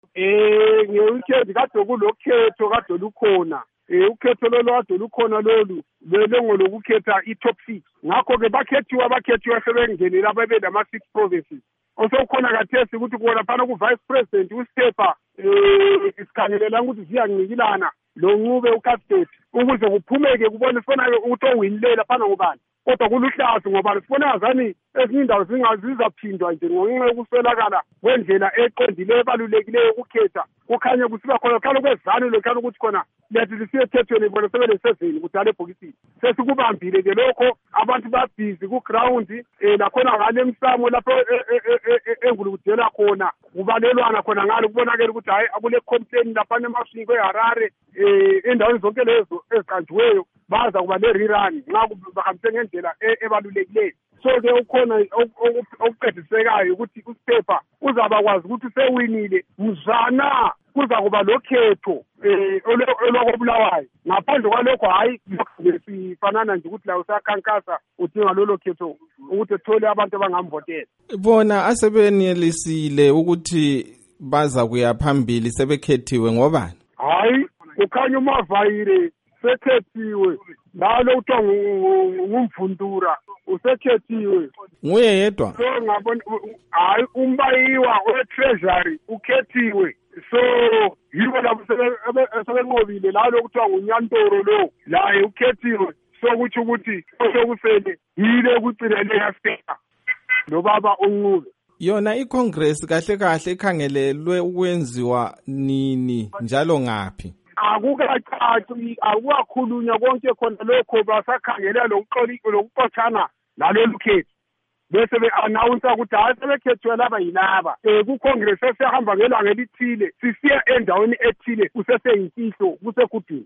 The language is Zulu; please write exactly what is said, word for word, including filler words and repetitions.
Eh ngiyukhethi kade kulokhetho kade lukhona. Eh ukhetho lolu kade lukhona lolu belongo lokukhetha i-top six. Ngakho ke bakhethiwa bakhethiwa sebengenela ababe lama six provinces. Osokhona kathesi ukuthi kuona phana ku vice president uStepa eh isikhangelela ukuthi ziyancikilana lo ncube uCastet ukuze kuphumeke kubone sifona ukuthi owinilela phana ngobani. Kodwa kuluhlazo ngoba sifuna azani ezinye indawo zingazizaphindwa nje ngenxa yokuswelakala kwendlela eqondile ebalulekileyo ukukhetha kukhanye kusiba khona khalo kwezani lokhana ukuthi khona lethi lisiyethethweni bona sebele seven kudala ebhokisini sesikubambile ke lokho abantu babhizi ku ground eh lakhona ngale emsamo lapho engulukudela khona kubalelwana khona ngalo kubonakala ukuthi hayi akule complaint lapha eMashingo eHarare eh endaweni zonke lezo eziqanjiweyo baza kuba le rerun nxa bahambise ngendlela ebalulekileyo. So ke ukhona okuqedisekayo ukuthi uStepa uzaba kwazi ukuthi sewinile mzana kuza kuba lokhetho eh olokobulawayo ngaphandle kwalokho hayi sifanana nje ukuthi la usakhankasa udinga lolo khetho ukuthi ethole abantu abangamvotela. Bona asebenelisile ukuthi baza kuya phambili sebekhethiwe ngobani? Hayi ukhanya uMavayire sekhethiwe lalo uthiwa ngumvundura usekhethiwe nguye yedwa. So ngabona hayi umbayiwa we-treasury ukhethiwe. So yibo labo sebenqobile lalo kuthiwa nguNyantoro lo laye ukhethiwe. So kuthi ukuthi osokusele yile kucinele yaStepa lo baba uNcube. Yona iCongress kahle kahle ikhangelelwe ukwenziwa nini njalo ngaphi? Akukacaci akukhulunywa konke khona lokho basakhangela lokuxoli lokuxoxana lalolu khetho bese be-announce ukuthi hayi sebekhethwe laba yilaba um kuCongress esiyahamba ngelanga elithile sisiya endaweni ethile kuseseyimfihlo kusekudini.